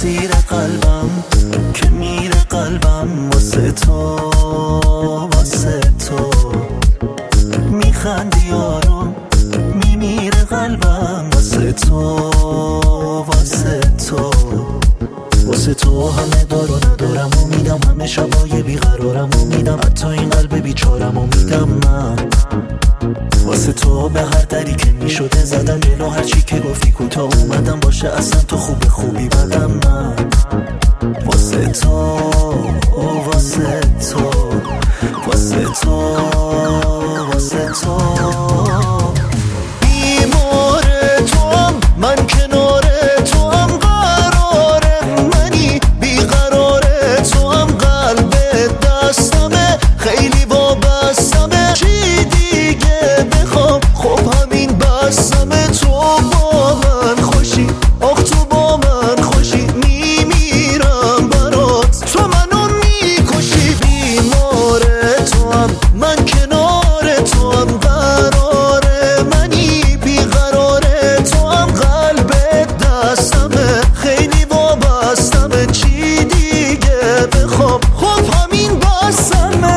اسیر قلبم که میره قلبم واسه تو، واسه تو میخندی آروم میمیره قلبم واسه تو، واسه تو واسه تو همه دار و ندارم و میدم، همه شبای بیقرارم و میدم، حتی این قلب بیچارم و میدم من واسه تو. به هر دری که میشده زدم جلو، هرچی که گفتی کوتاه اومدم، باشه اصلا تو خوب خوبی بدم من واسه تو، واسه تو واسه تو واسه تو. بیمار توام من، کنار توام قرار منی، بیقرار توام قلب دستمه، خیلی وابستمه، چی دیگه بخوام؟ خب همین بستمه. تو با من خوشی، آخ تو با من خوشی، میمیرم برات، تو منو میکشی. بیمار توام من، کنار توام قرار منی، بیقرار توام قلب دستمه، خیلی وابستمه، چی دیگه بخوام؟ خب همین بستمه.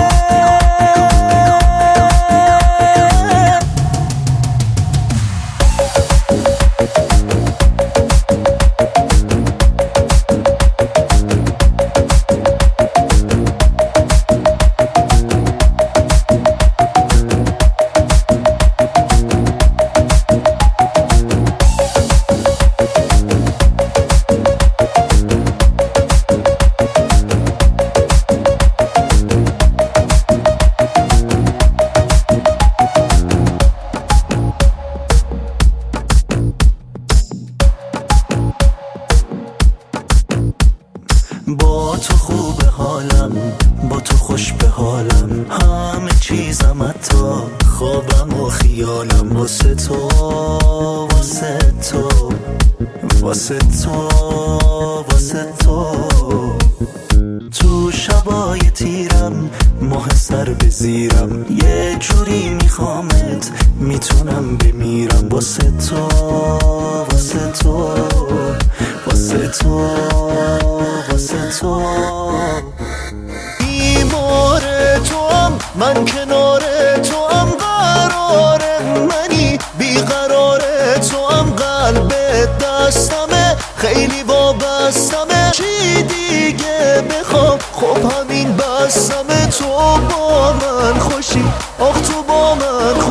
با تو خوب حالم، با تو خوش به حالم، همه چیزم حتی خوابم و خیالم واسه تو، واسه تو واسه تو واسه تو. تو شبای تیرم ماه سر به زیرم، یه جوری میخوامت میتونم بمیرم واسه تو، واسه تو واسه تو واسه تو. بیمار توام من، کنار توام قرار منی، بیقرار توام قلب دستمه، خیلی وابستمه، چی دیگه بخوام؟ خب همین بستمه. تو با من خوشی، آخ تو با من خوشی،